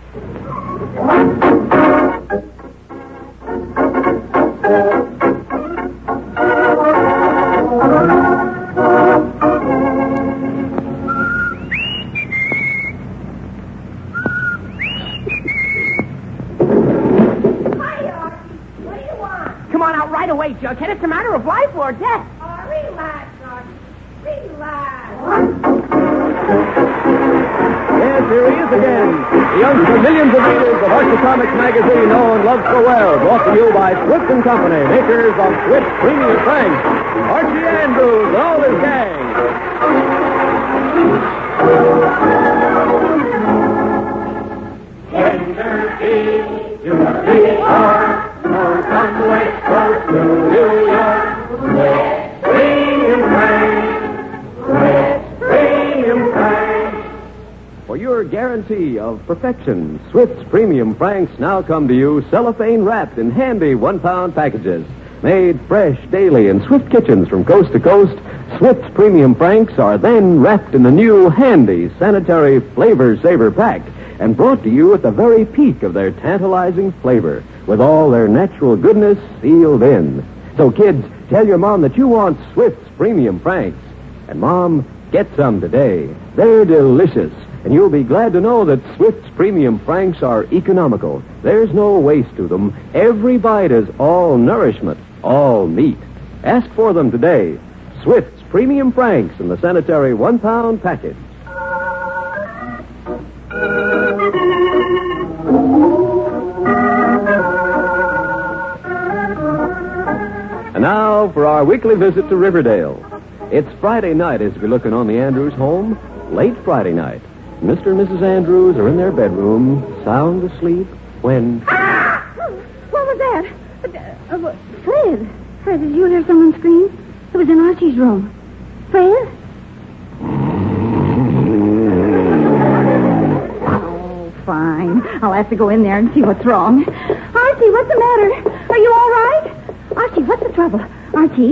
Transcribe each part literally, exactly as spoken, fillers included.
Jughead, it's a matter of life or death. Oh, relax, Archie. Relax. Yes, here he is again. The youngster millions of readers of Archie Comics magazine know and love so well. Brought to you by Swift and Company, makers of Swift Premium Franks. Archie Andrews and all his gang. Tender feet, you see our or some West Coast to New York. Swift Premium Franks. Swift Premium Franks. For your guarantee of perfection, Swift's Premium Franks now come to you cellophane wrapped in handy one-pound packages. Made fresh daily in Swift kitchens from coast to coast, Swift's Premium Franks are then wrapped in the new handy sanitary Flavor Saver pack and brought to you at the very peak of their tantalizing flavor, with all their natural goodness sealed in. So, kids, tell your mom that you want Swift's Premium Franks. And, Mom, get some today. They're delicious, and you'll be glad to know that Swift's Premium Franks are economical. There's no waste to them. Every bite is all nourishment, all meat. Ask for them today. Swift's Premium Franks in the sanitary one-pound package. And now for our weekly visit to Riverdale. It's Friday night as we're looking on the Andrews home. Late Friday night. Mister and Missus Andrews are in their bedroom, sound asleep, when... Ah! What was that? Uh, uh, Fred. Fred, did you hear someone scream? It was in Archie's room. Fred? Oh, fine. I'll have to go in there and see what's wrong. Archie, what's the matter? Are you all right? Archie, what's the trouble? Archie?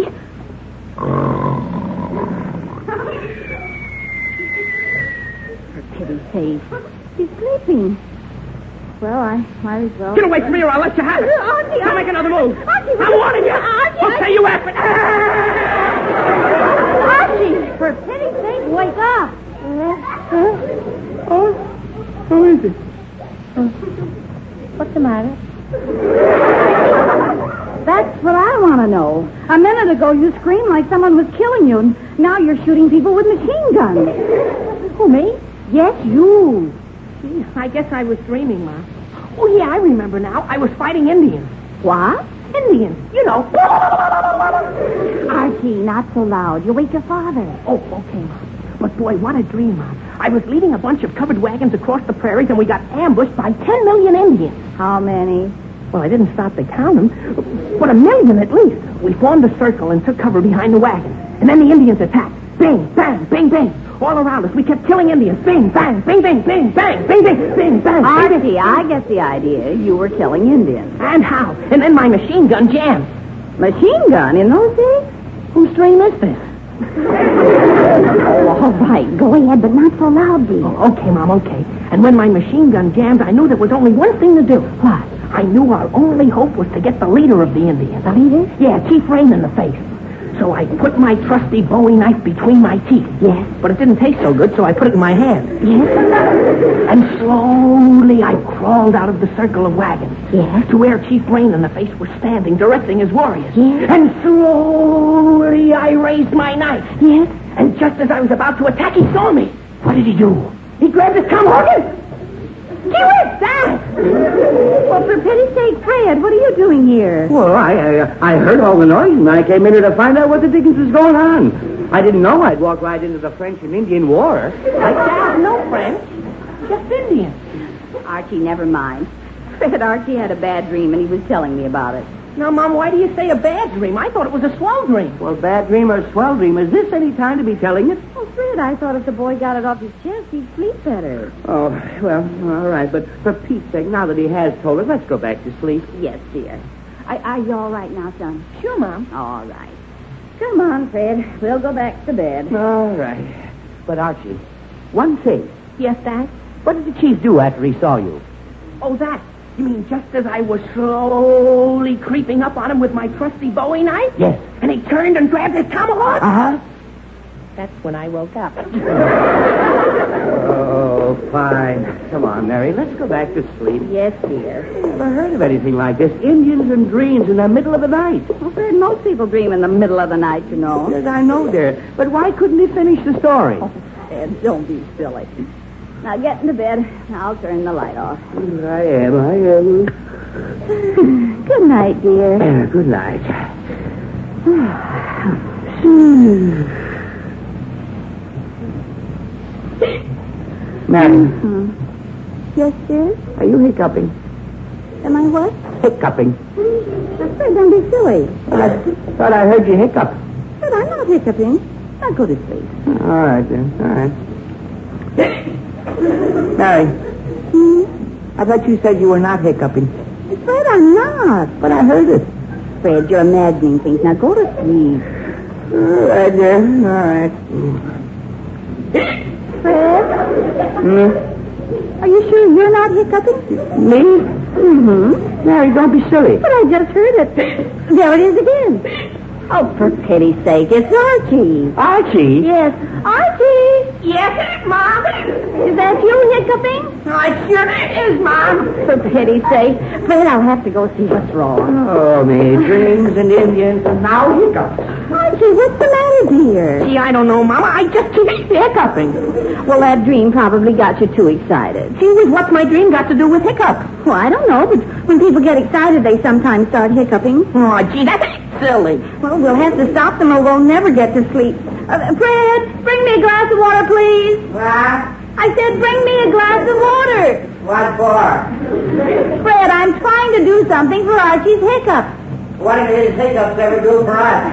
For pity's sake. He's sleeping. Well, I might as well... Get away from me or I'll let you have it. Archie, Don't make another move. Archie, I'm warning you. Archie, Okay, you have it. Archie, for pity's sake, wake up. Oh, who is it? What's the matter? That's what I want to know. A minute ago, you screamed like someone was killing you, and now you're shooting people with machine guns. Who, me? Yes, you. Gee, I guess I was dreaming, Ma. Oh, yeah, I remember now. I was fighting Indians. What? Indians, you know. Archie, not so loud. You'll wake your father. Oh, okay, Ma. But, boy, what a dream, Ma. I was leading a bunch of covered wagons across the prairies, and we got ambushed by ten million Indians. How many? Well, I didn't stop to count them, but a million at least. We formed a circle and took cover behind the wagon. And then the Indians attacked. Bing, bang, bing, bing. All around us, we kept killing Indians. Bing, bang, bing, bing, bing, bang, bing, bing, bing, bang. Archie, I get the idea. You were killing Indians. And how? And then my machine gun jammed. Machine gun in those days? Whose dream is this? Oh, all right. Go ahead, but not so loud, dear. Oh, okay, Mom, okay. And when my machine gun jammed, I knew there was only one thing to do. What? I knew our only hope was to get the leader of the Indians. The leader? Yeah, Chief Rain in the face. So I put my trusty Bowie knife between my teeth. Yes. But it didn't taste so good, so I put it in my hand. Yes. And slowly I crawled out of the circle of wagons. Yes. To where Chief Rain in the face was standing, directing his warriors. Yes. And slowly I raised my knife. Yes. And just as I was about to attack, he saw me. What did he do? He grabbed his tomahawk. Gee whiz, that! Well, for pity's sake, Fred, what are you doing here? Well, I, I I heard all the noise, and I came in here to find out what the dickens is going on. I didn't know I'd walk right into the French and Indian War. Like that? No French. Just Indians. Archie, never mind. Fred, Archie had a bad dream, and he was telling me about it. Now, Mom, why do you say a bad dream? I thought it was a swell dream. Well, bad dream or swell dream, is this any time to be telling it? Oh, Fred, I thought if the boy got it off his chest, he'd sleep better. Oh, well, all right, but for Pete's sake, now that he has told us, let's go back to sleep. Yes, dear. Are, are you all right now, son? Sure, Mom. All right. Come on, Fred. We'll go back to bed. All right. But, Archie, one thing. Yes, Dad? What did the chief do after he saw you? Oh, that. You mean just as I was slowly creeping up on him with my trusty Bowie knife? Yes. And he turned and grabbed his tomahawk? Uh-huh. That's when I woke up. Oh, fine. Come on, Mary. Let's go back to sleep. Yes, dear. I never heard of anything like this. Indians and dreams in the middle of the night. Well, Fred, most people dream in the middle of the night, you know. Yes, I know, dear. But why couldn't he finish the story? Oh, Fred, don't be silly. Now get into bed. I'll turn the light off. I am, I am. Good night, dear. Uh, good night. Mary, Hmm. Yes, dear? are you hiccuping? Am I what? Hiccuping. Now, Fred, don't be silly. I thought I heard you hiccup. Fred, I'm not hiccuping. Now go to sleep. All right, then. All right. Mary, Hmm? I thought you said you were not hiccuping. Fred, I'm not. But I heard it. Fred, you're imagining things. Now go to sleep. All right, dear. All right. Fred, Hmm? are you sure you're not hiccuping? Me? Mm-hmm. Mary, don't be silly. But I just heard it. There it is again. Oh, for pity's sake, it's Archie. Archie? Yes. Archie! Yes, Mom. Is that you hiccuping? Oh, it sure is, Mom. For pity's sake. Fred, I'll have to go see what's wrong. Oh, me. Dreams and Indians and now hiccups. Archie, what's the matter, dear? Gee, I don't know, Mama. I just keep hiccuping. Well, that dream probably got you too excited. Gee whiz, what's my dream got to do with hiccups? Well, I don't know, but when people get excited, they sometimes start hiccuping. Oh, gee, that's silly. Well, we'll have to stop them or we'll never get to sleep. Uh, Fred, bring me a glass of water, please. What? I said bring me a glass of water. What for? Fred, I'm trying to do something for Archie's hiccups. What did his hiccups ever do for us?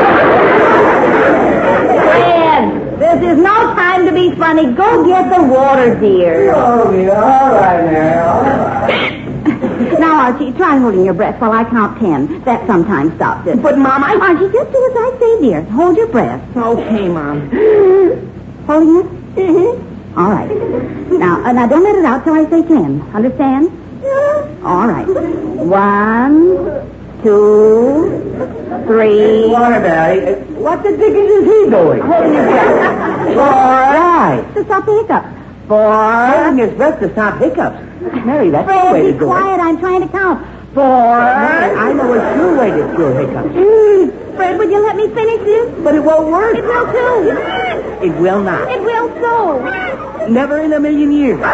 Fred, this is no time to be funny. Go get the water, dear. Oh, me. All right, Mary. All right. Now, Archie, try holding your breath while I count ten. That sometimes stops it. But, Mom, I... Archie, just do as I say, dear. Hold your breath. Okay, Mom. Holding it? Mm-hmm. All right. Now, uh, now don't let it out till I say ten. Understand? All right. One, two, three. Waterbury, what the dickens is he doing? Holding your breath. All right. To stop the hiccups. Holding his breath to stop hiccups. Mary, that's the way Fred, to be do quiet. I'm trying to count. it. Four. Mary, I know a sure way to cure hiccups. Fred, would you let me finish this? But it won't work. It will too. It will not. It will so. Never in a million years. Gee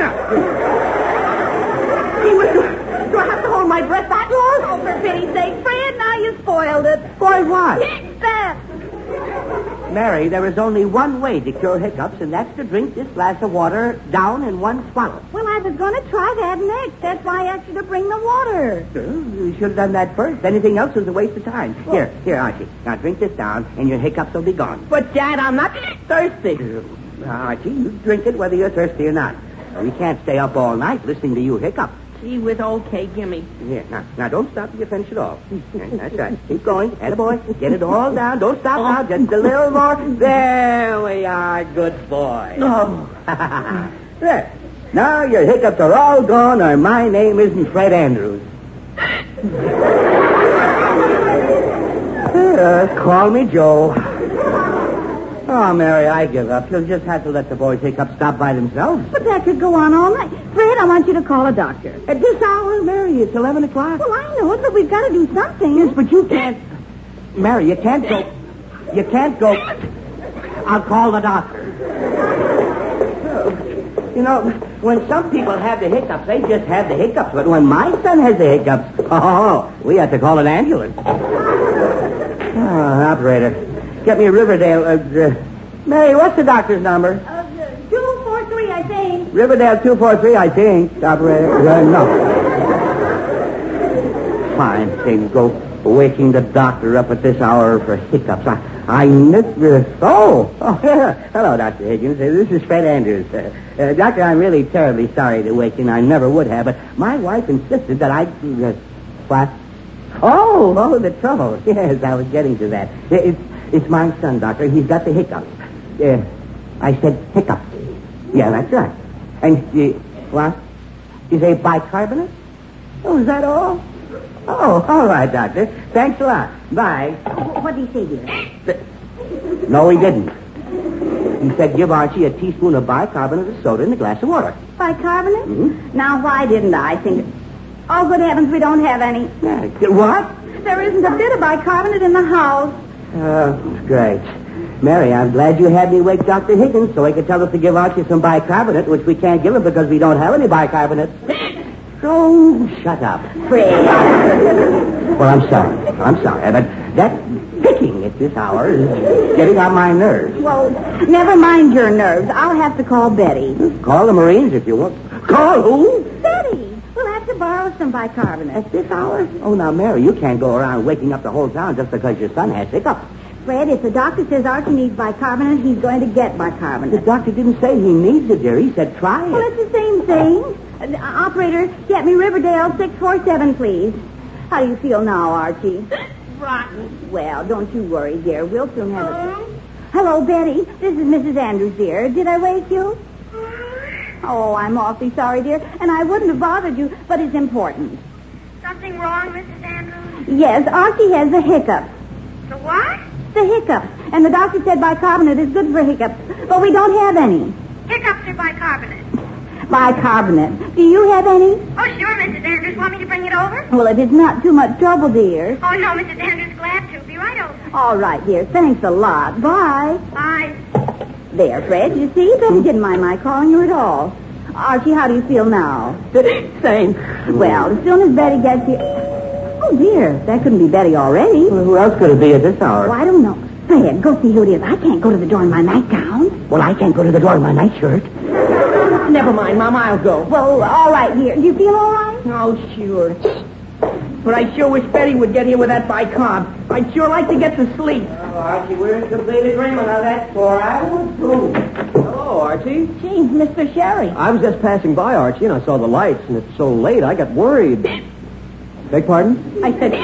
whiz, do do I have to hold my breath that long? Oh, for pity's sake, Fred, now you spoiled it. Boy, what? That. Mary, there is only one way to cure hiccups, and that's to drink this glass of water down in one swallow. Well, I was going to try that next. That's why I asked you to bring the water. Well, you should have done that first. Anything else is a waste of time. Here, here, Archie. Now drink this down, and your hiccups will be gone. But, Dad, I'm not thirsty. Uh, Archie, you drink it whether you're thirsty or not. We can't stay up all night listening to you hiccup. Gee whiz, okay, gimme. Here, now, now don't stop till you finish it all. That's right. Keep going. Attaboy. Get it all down. Don't stop now. Just a little more. There we are. Good boy. Oh. There. Now your hiccups are all gone, or my name isn't Fred Andrews. uh, call me Joe. Oh, Mary, I give up. You'll just have to let the boys hiccups stop by themselves. But that could go on all night. Fred, I want you to call a doctor. At this hour, Mary, it's eleven o'clock. Well, I know it, but we've got to do something. Yes, but you can't. Mary, you can't go. You can't go. I'll call the doctor. You know, when some people have the hiccups, they just have the hiccups. But when my son has the hiccups, oh, we have to call an ambulance. Oh, operator, get me a Riverdale. Uh, uh, Mary, what's the doctor's number? Uh, two, four, three, I think. Riverdale two four three, I think. Operator, uh, no. Fine thing, go waking the doctor up at this hour for hiccups. I, I never. Oh, oh, yeah. Hello, Doctor Higgins. Uh, this is Fred Andrews. Uh, uh, doctor, I'm really terribly sorry to wake you. I never would have, but my wife insisted that I. Uh, what? Oh, oh, the trouble. Yes, I was getting to that. It's it's my son, Doctor. He's got the hiccups. Uh, I said hiccups. Yeah, that's right. And uh, what? You say bicarbonate? Oh, is that all? Oh, all right, Doctor. Thanks a lot. Bye. What did he say, dear? No, he didn't. He said give Archie a teaspoon of bicarbonate of soda in a glass of water. Bicarbonate? Mm-hmm. Now, why didn't I think... Oh, good heavens, we don't have any. Yeah. What? There isn't a bit of bicarbonate in the house. Oh, great. Mary, I'm glad you had me wake Doctor Higgins so he could tell us to give Archie some bicarbonate, which we can't give him because we don't have any bicarbonate. So, shut up. Fred. Well, I'm sorry. I'm sorry, but that picking at this hour is getting on my nerves. Well, never mind your nerves. I'll have to call Betty. Call the Marines if you want. Call who? Betty! We'll have to borrow some bicarbonate. At this hour? Oh, now, Mary, you can't go around waking up the whole town just because your son has hiccups. Fred, if the doctor says Archie needs bicarbonate, he's going to get bicarbonate. The doctor didn't say he needs it, dear. He said try it. Well, it's the same thing. Uh, operator, get me Riverdale six four seven, please. How do you feel now, Archie? Rotten. Well, don't you worry, dear. We'll soon have it. Hello, Betty. This is Missus Andrews, dear. Did I wake you? Oh, I'm awfully sorry, dear. And I wouldn't have bothered you, but it's important. Something wrong, Missus Andrews? Yes, Archie has the hiccups. The what? The hiccups. And the doctor said bicarbonate is good for hiccups, but we don't have any. Hiccups or bicarbonate? Bicarbonate. Do you have any? Oh, sure, Missus Andrews. Want me to bring it over? Well, if it's not too much trouble, dear. Oh, no, Missus Andrews. Glad to. Be right over. All right, dear. Thanks a lot. Bye. Bye. There, Fred. You see? Betty didn't mind my calling you at all. Archie, how do you feel now? Same. Well, as soon as Betty gets here... Oh, dear. That couldn't be Betty already. Well, who else could it be at this hour? Oh, I don't know. Fred, go see who it is. I can't go to the door in my nightgown. Well, I can't go to the door in my nightshirt. Never mind, Mom. I'll go. Well, all right, dear. Do you feel all right? Oh, sure. But I sure wish Betty would get here with that bicarb. I'd sure like to get to sleep. Oh, Archie, we're in complete agreement on that score. I would too. Hello, Archie. Gee, Mister Sherry. I was just passing by, Archie, and I saw the lights, and it's so late, I got worried. Beg pardon? I said,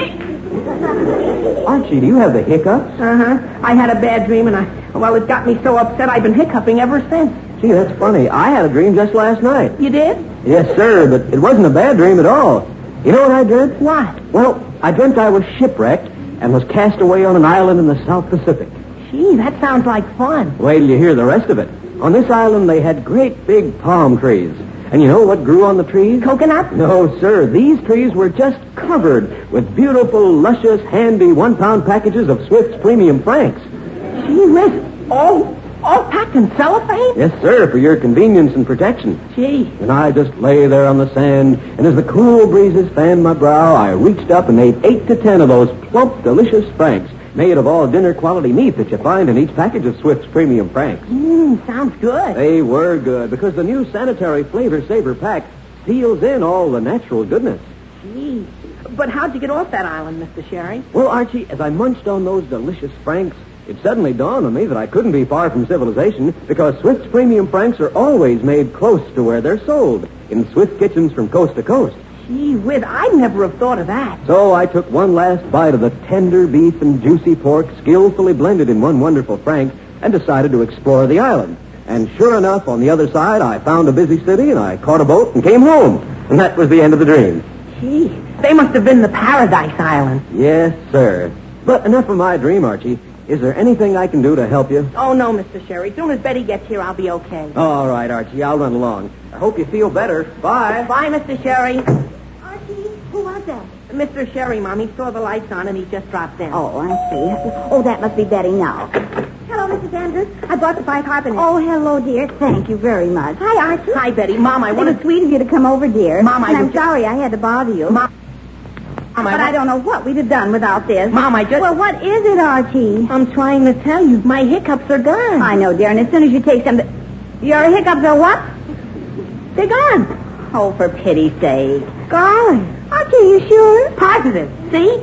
Archie, do you have the hiccups? uh-huh. I had a bad dream, and I, well, it got me so upset I've been hiccuping ever since. Gee, that's funny. I had a dream just last night. You did? Yes, sir, but it wasn't a bad dream at all. You know what I dreamt? What? Well, I dreamt I was shipwrecked and was cast away on an island in the South Pacific. Gee, that sounds like fun. Wait till you hear the rest of it. On this island, they had great big palm trees. And you know what grew on the trees? Coconut? No, sir. These trees were just covered with beautiful, luscious, handy one-pound packages of Swift's Premium Franks. Gee whiz. All, all packed in cellophane? Yes, sir, for your convenience and protection. Gee. And I just lay there on the sand, and as the cool breezes fanned my brow, I reached up and ate eight to ten of those plump, delicious Franks, made of all dinner-quality meat that you find in each package of Swift's Premium Franks. Mmm, sounds good. They were good, because the new Sanitary Flavor Saver pack seals in all the natural goodness. Gee. But how'd you get off that island, Mister Sherry? Well, Archie, as I munched on those delicious Franks, it suddenly dawned on me that I couldn't be far from civilization, because Swift's Premium Franks are always made close to where they're sold, in Swift kitchens from coast to coast. Gee whiz, I'd never have thought of that. So I took one last bite of the tender beef and juicy pork skillfully blended in one wonderful Frank and decided to explore the island. And sure enough, on the other side, I found a busy city and I caught a boat and came home. And that was the end of the dream. Gee, they must have been the Paradise Island. Yes, sir. But enough of my dream, Archie. Is there anything I can do to help you? Oh, no, Mister Sherry. As soon as Betty gets here, I'll be okay. All right, Archie. I'll run along. I hope you feel better. Bye. Bye, Mister Sherry. Archie, who was that? Mister Sherry, Mom, he saw the lights on and he just dropped in. Oh, I see. Oh, that must be Betty now. Hello, Missus Andrews. I brought the bicarbonate. Oh, hello, dear. Thank you very much. Hi, Archie. Hi, Betty. Mom, I It want was to... sweet of you to come over, dear. Mom, I and I'm was just- sorry I had to bother you. Mom, Mom, but I, I don't know what we'd have done without this. Mom, I just... Well, what is it, Archie? I'm trying to tell you. My hiccups are gone. I know, dear, and as soon as you take some... Your hiccups are what? They're gone. Oh, for pity's sake. Golly. Archie, you sure? Positive. See?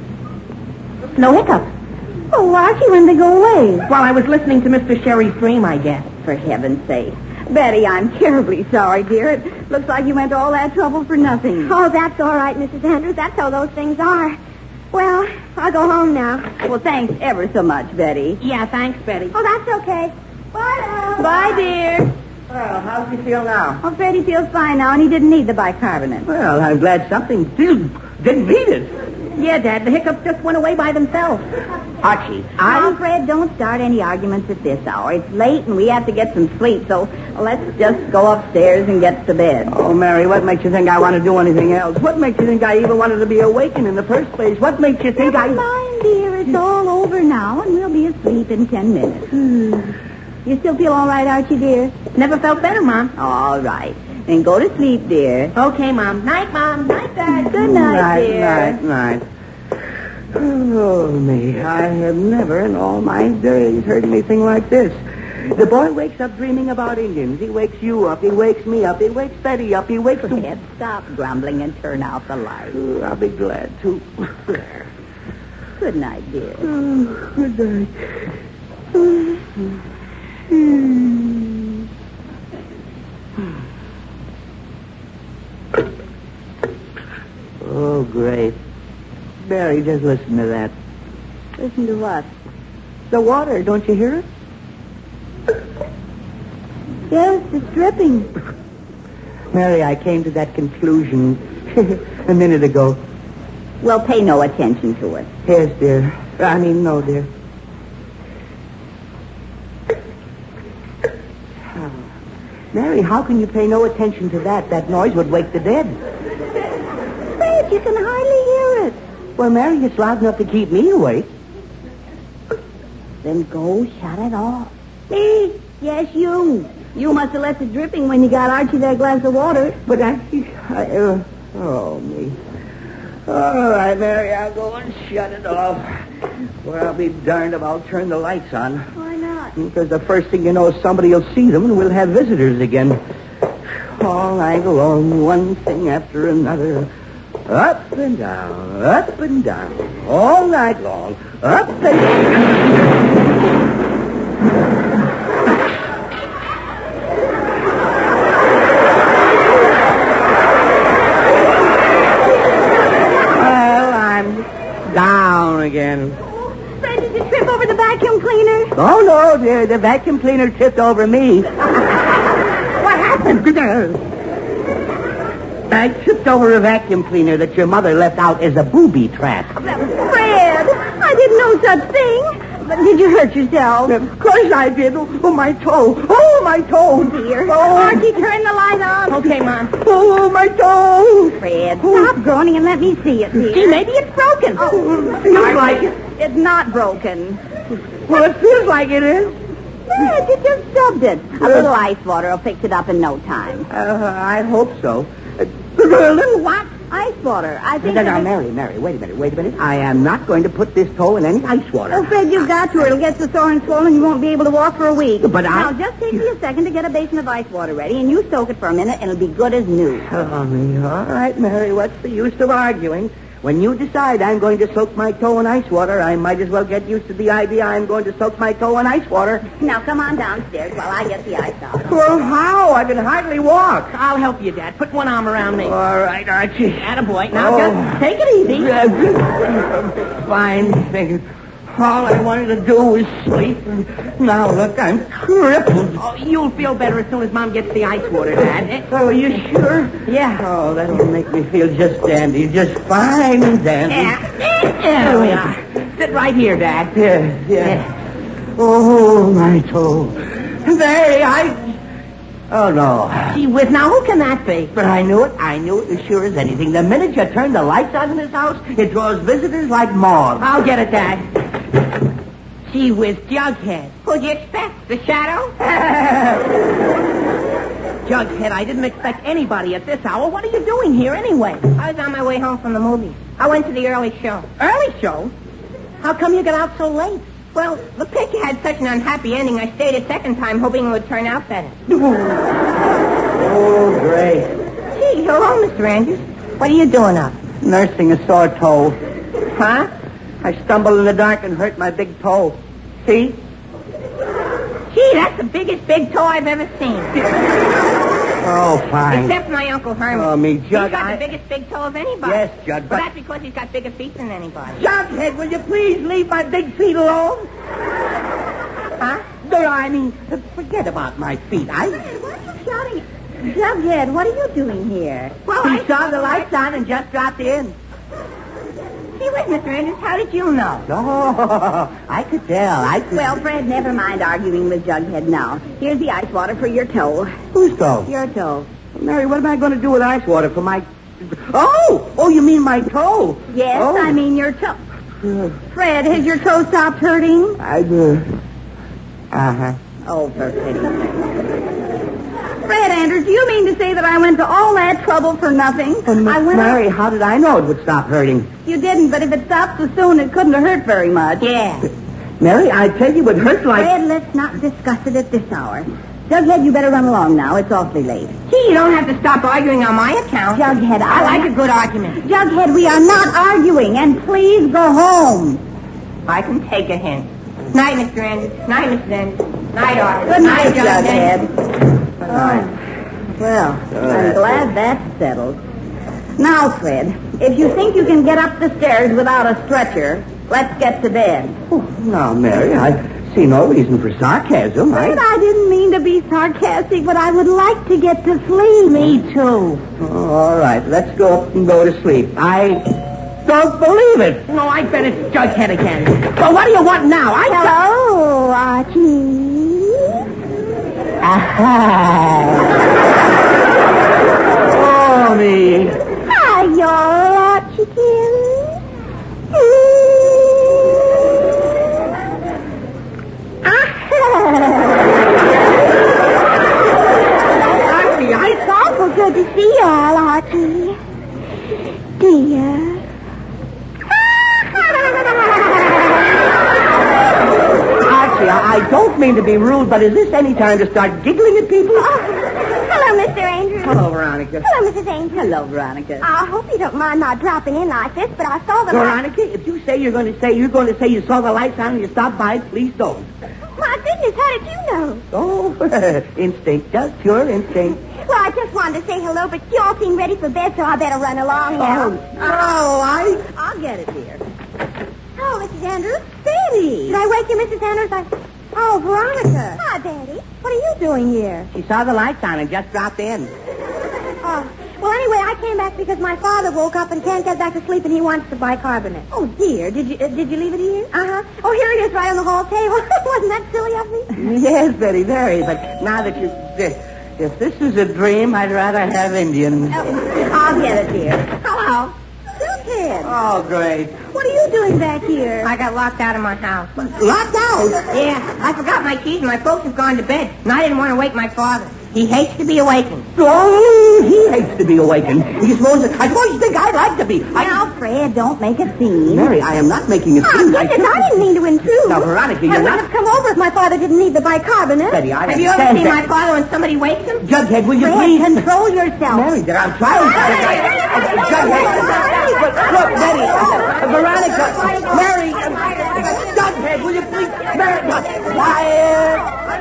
No hiccups. Oh, Archie, when they go away? While I was listening to Mister Sherry's dream, I guess. For heaven's sake. Betty, I'm terribly sorry, dear. It looks like you went to all that trouble for nothing. Oh, that's all right, Missus Andrews. That's how those things are. Well, I'll go home now. Well, thanks ever so much, Betty. Yeah, thanks, Betty. Oh, that's okay. Bye now. Bye, dear. Well, how does he feel now? Oh, Fred, he feels fine now, and he didn't need the bicarbonate. Well, I'm glad something did, didn't need it. Yeah, Dad, the hiccups just went away by themselves. Archie, Now, I... Fred, don't start any arguments at this hour. It's late, and we have to get some sleep, so let's just go upstairs and get to bed. Oh, Mary, what makes you think I want to do anything else? What makes you think I even wanted to be awakened in the first place? What makes you think Never I... mind, dear. It's all over now, and we'll be asleep in ten minutes. You still feel all right, Archie, dear? Never felt better, Mom. All right. Then go to sleep, dear. Okay, Mom. Night, Mom. Night, Dad. Good night, night, dear. Night, night. Oh, me. I have never in all my days heard anything like this. The boy wakes up dreaming about Indians. He wakes you up. He wakes me up. He wakes Betty up. He wakes... Fred, stop grumbling and turn out the light. Oh, I'll be glad to. Good night, dear. Oh, good night. Oh, great. Barry, just listen to that. Listen to what? The water, don't you hear it? Yes, it's dripping. Mary, I came to that conclusion a minute ago. Well, pay no attention to it. Yes, dear. I mean, no, dear. Mary, how can you pay no attention to that? That noise would wake the dead. Fred, you can hardly hear it. Well, Mary, it's loud enough to keep me awake. Then go shut it off. Me? Yes, you. You must have left it dripping when you got Archie that glass of water. But I... I uh, oh, me. All right, Mary, I'll go and shut it off. Well, I'll be darned if I'll turn the lights on. Why not? Because the first thing you know, somebody will see them and we'll have visitors again. All night long, one thing after another. Up and down, up and down, all night long. Up and down. Well, I'm down again. Fred, did you trip over the vacuum cleaner? Oh, no, the, the vacuum cleaner tipped over me. What happened? I tripped over a vacuum cleaner that your mother left out as a booby trap. Fred, I didn't know such thing. But did you hurt yourself? Of course I did. Oh, my toe. Oh, my toe. Dear. Oh, Archie, turn the light on. Okay, Mom. oh my toe. Fred, stop groaning and let me see it, dear. Gee, maybe it's broken. Oh, Feels like it. it's not broken. Well, it feels like it is. Fred, you just stubbed it. A little ice water will fix it up in no time. Uh, I hope so. Uh, a little what? Ice water. I think... No, no, that- Mary, Mary, wait a minute, wait a minute. I am not going to put this toe in any ice water. Oh, Fred, you've got to. It'll get so sore and swollen you won't be able to walk for a week. But I- Now, just take me a second to get a basin of ice water ready, and you soak it for a minute, and it'll be good as new. Oh, me. All right, Mary, what's the use of arguing? When you decide I'm going to soak my toe in ice water, I might as well get used to the idea I'm going to soak my toe in ice water. Now, come on downstairs while I get the ice out. Well, how? I can hardly walk. I'll help you, Dad. Put one arm around me. All right, Archie. Attaboy. Now, Oh. just take it easy. Fine thing. All I wanted to do was sleep. And now, look, I'm crippled. Oh, you'll feel better as soon as Mom gets the ice water, Dad. Eh? Oh, are you sure? Yeah. Oh, that'll make me feel just dandy. Just fine and dandy. Yeah. There we are. Sit right here, Dad. Yeah, yeah. Oh, my toe. There, I... Oh, no. Gee whiz, now who can that be? But I knew it. I knew it as sure as anything. The minute you turn the lights on in this house, it draws visitors like moths. I'll get it, Dad. Gee whiz, Jughead. Who'd you expect? The shadow? Jughead, I didn't expect anybody at this hour. What are you doing here anyway? I was on my way home from the movies. I went to the early show. Early show? How come you got out so late? Well, the picture had such an unhappy ending, I stayed a second time hoping it would turn out better. Oh, great. Gee, hello, Mister Andrews. What are you doing up? Nursing a sore toe. Huh? I stumbled in the dark and hurt my big toe. See? Gee, that's the biggest big toe I've ever seen. Oh, fine. Except my Uncle Herman. Oh, me, He's Jug, got I- the biggest big toe of anybody. Yes, Jug, But but... that's because he's got bigger feet than anybody. Jughead, will you please leave my big feet alone? Huh? No, I mean, forget about my feet. I shouting? Jughead, what are you doing here? Well, He I saw the lights on and just dropped in. See, wait, Mister Andrews, how did you know? Oh, I could tell. I could. Well, Fred, never mind arguing with Jughead now. Here's the ice water for your toe. Whose toe? Your toe. Mary, what am I going to do with ice water for my... Oh! Oh, you mean my toe? Yes, oh. I mean your toe. Uh, Fred, has your toe stopped hurting? I... Uh, uh-huh. Oh, for pity's sake. Fred Andrews, do you mean to say that I went to all that trouble for nothing? And I went Mary, how did I know it would stop hurting? You didn't, but if it stopped so soon, it couldn't have hurt very much. Yeah. Mary, I tell you, it hurts like... Fred, let's not discuss it at this hour. Jughead, you better run along now. It's awfully late. Gee, you don't have to stop arguing on my account. Jughead, I I... like a good argument. Jughead, we are not arguing, and please go home. I can take a hint. Night, Mister Andrews. Night, Missus Andrews. Night, Arthur. Good night, Jughead. Jughead. Oh. Well, I'm glad that's settled. Now, Fred, if you think you can get up the stairs without a stretcher, let's get to bed. Oh, now, Mary, I see no reason for sarcasm. Fred, I... I didn't mean to be sarcastic, but I would like to get to sleep. Me too. Oh, all right, let's go up and go to sleep. I don't believe it. No, I bet it's Jughead again. Well, what do you want now? I Hello, Archie. Aha. Oh, me. Hi, you're Archie Archie, I It's awful good to see you all, Archie. Dear. Archie, I, I don't mean to be rude, but is this any time to start giggling at people? Oh, hello, Mister Andrews. Hello, Veronica. Hello, Missus Angel. Hello, Veronica. I hope you don't mind my dropping in like this, but I saw the lights. Veronica, if you say you're going to say you're going to say you saw the lights on and you stopped by, please don't. My goodness, how did you know? Oh, instinct, just pure instinct. Well, I just wanted to say hello, but you all seem ready for bed, so I better run along now. Oh, I... I'll get it, dear. Oh, Missus Andrews. Betty. Did I wake you, Missus Andrews? I... Oh, Veronica. Hi, Betty. What are you doing here? She saw the lights on and just dropped in. Oh, well, anyway, I came back because my father woke up and can't get back to sleep, and he wants the bicarbonate. Oh, dear. Did you uh, did you leave it here? Uh-huh. Oh, here it is right on the hall table. Wasn't that silly of me? Yes, Betty, very. But now that you... If this is a dream, I'd rather have Indian. Oh, I'll get it, dear. Hello. Jughead. Oh, great. What are you doing back here? I got locked out of my house. Locked out? Yeah, I forgot my keys and my folks have gone to bed. And I didn't want to wake my father. He hates to be awakened. Oh, he hates to be awakened. You suppose, I suppose you think I'd like to be. I... Now, Fred, don't make a scene. Mary, I am not making a Oh, scene. goodness, I didn't mean to intrude. Now, Veronica, I you're wouldn't not... have come over if my father didn't need the bicarbonate. Betty, I Have you ever understand seen my that. father when somebody wakes him? Jughead, will you Fred, please... control yourself. Mary, there, I'm trying. Jughead. Look, look, Betty. Uh, Veronica. Mary. Uh, Jughead, will you please... Mary, uh, quiet.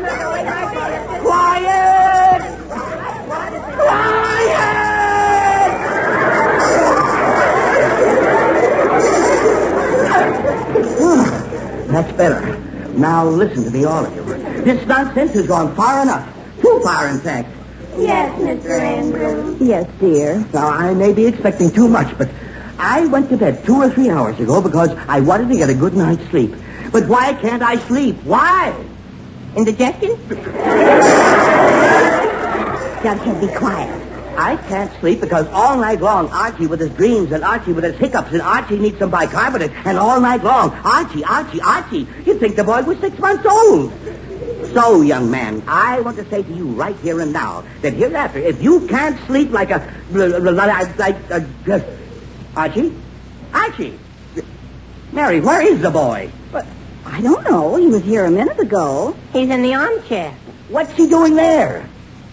Quiet. Quiet. That's better. Now listen to me, all of you. This nonsense has gone far enough. Too far, in fact. Yes, Mister Andrews. Yes, dear. Now, I may be expecting too much, but I went to bed two or three hours ago because I wanted to get a good night's sleep. But why can't I sleep? Why? Indigestion? Jughead, be quiet. I can't sleep because all night long, Archie with his dreams and Archie with his hiccups and Archie needs some bicarbonate and all night long, Archie, Archie, Archie. You'd think the boy was six months old. So, young man, I want to say to you right here and now that hereafter, if you can't sleep like a... like a... Archie? Archie? Mary, where is the boy? But I don't know. He was here a minute ago. He's in the armchair. What's he doing there?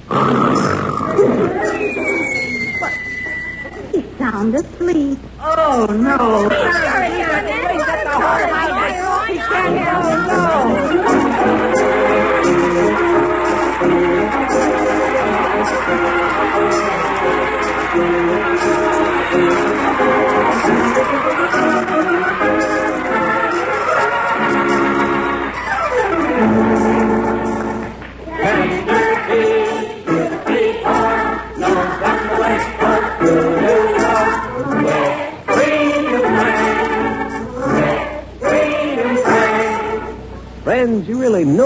He's sound asleep. Oh, no. Tender feet,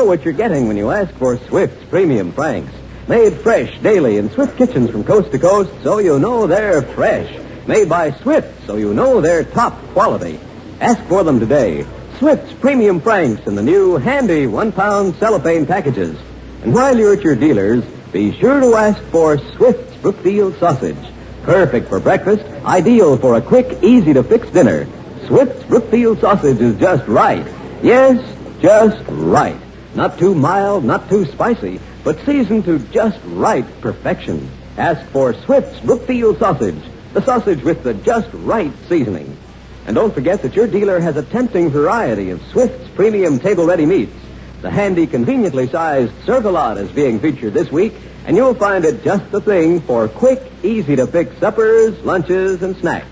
what you're getting when you ask for Swift's Premium Franks. Made fresh daily in Swift kitchens from coast to coast, so you know they're fresh. Made by Swift, so you know they're top quality. Ask for them today. Swift's Premium Franks in the new handy one-pound cellophane packages. And while you're at your dealers, be sure to ask for Swift's Brookfield Sausage. Perfect for breakfast, ideal for a quick, easy-to-fix dinner. Swift's Brookfield Sausage is just right. Yes, just right. Not too mild, not too spicy, but seasoned to just right perfection. Ask for Swift's Brookfield Sausage, the sausage with the just right seasoning. And don't forget that your dealer has a tempting variety of Swift's premium table-ready meats. The handy, conveniently sized Serve-A-Lot is being featured this week, and you'll find it just the thing for quick, easy-to-fix suppers, lunches, and snacks.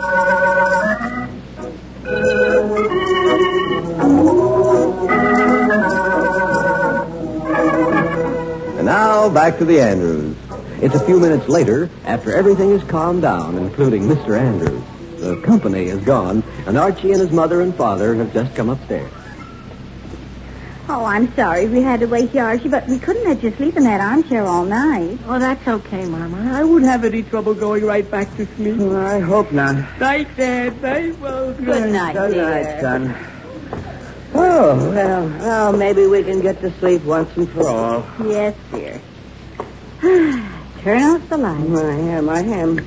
And now, back to the Andrews. It's a few minutes later, after everything has calmed down, including Mister Andrews. The company is gone, and Archie and his mother and father have just come upstairs. Oh, I'm sorry we had to wake you, Archie, but we couldn't let you sleep in that armchair all night. Oh, that's okay, Mama. I wouldn't have any trouble going right back to sleep. Well, I hope not. Night, Dad. Night, well, Good night, Good dear. night, son. Oh, well, well, maybe we can get to sleep once and for all. Yes, dear. Turn off the light. I am, I am.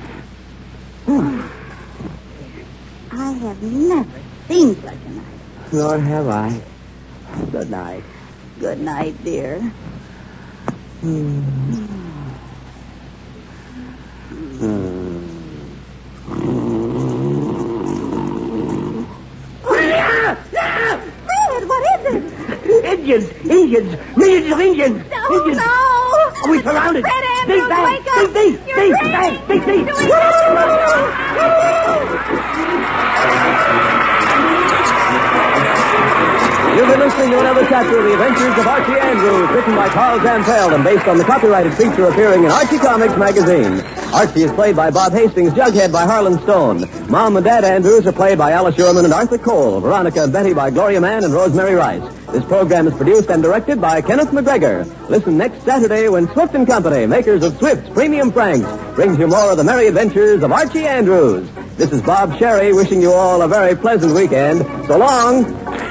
I have never seen such a night. Nor have I. Good night. Good night, dear. Hmm. Fred, what is it? Indians! Indians! Millions of Indians! Oh, Indians! no! Are we surrounded? Fred Big Andrews, bang! wake up! Big bang! You're Big dreaming! bang! Big bang! You've been listening to another chapter of The Adventures of Archie Andrews, written by Carl Zampel and based on the copyrighted feature appearing in Archie Comics magazine. Archie is played by Bob Hastings, Jughead by Harlan Stone. Mom and Dad Andrews are played by Alice Sherman and Arthur Cole. Veronica and Betty by Gloria Mann and Rosemary Rice. This program is produced and directed by Kenneth McGregor. Listen next Saturday when Swift and Company, makers of Swift's Premium Franks, brings you more of the merry adventures of Archie Andrews. This is Bob Sherry wishing you all a very pleasant weekend. So long.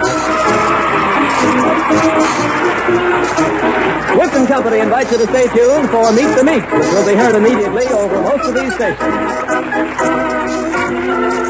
Swift and Company invites you to stay tuned for Meet the Meek, which will be heard immediately over most of these stations.